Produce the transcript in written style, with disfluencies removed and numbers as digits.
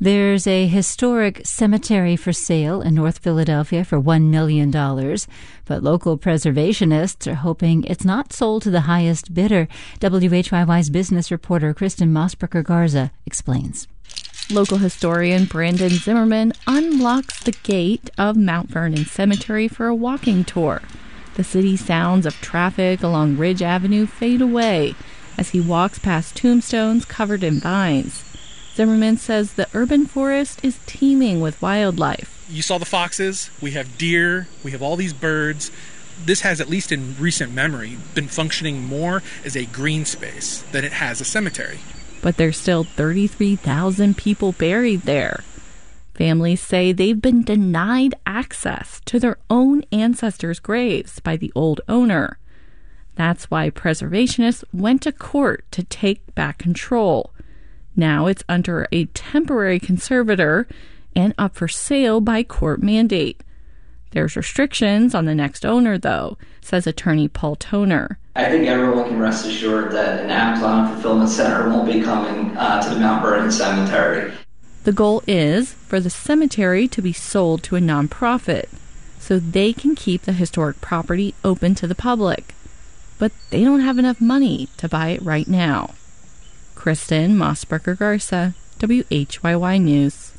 There's a historic cemetery for sale in North Philadelphia for $1 million, but local preservationists are hoping it's not sold to the highest bidder. WHYY's business reporter Kristen Mosbacher-Garza explains. Local historian Brandon Zimmerman unlocks the gate of Mount Vernon Cemetery for a walking tour. The city sounds of traffic along Ridge Avenue fade away as he walks past tombstones covered in vines. Zimmerman says the urban forest is teeming with wildlife. You saw the foxes, we have deer, we have all these birds. This has, at least in recent memory, been functioning more as a green space than it has a cemetery. But there's still 33,000 people buried there. Families say they've been denied access to their own ancestors' graves by the old owner. That's why preservationists went to court to take back control. Now it's under a temporary conservator and up for sale by court mandate. There's restrictions on the next owner, though, says attorney Paul Toner. I think everyone can rest assured that an Amazon fulfillment center won't be coming to the Mount Vernon Cemetery. The goal is for the cemetery to be sold to a nonprofit so they can keep the historic property open to the public. But they don't have enough money to buy it right now. Kristen Mosbacher-Garza, WHYY News.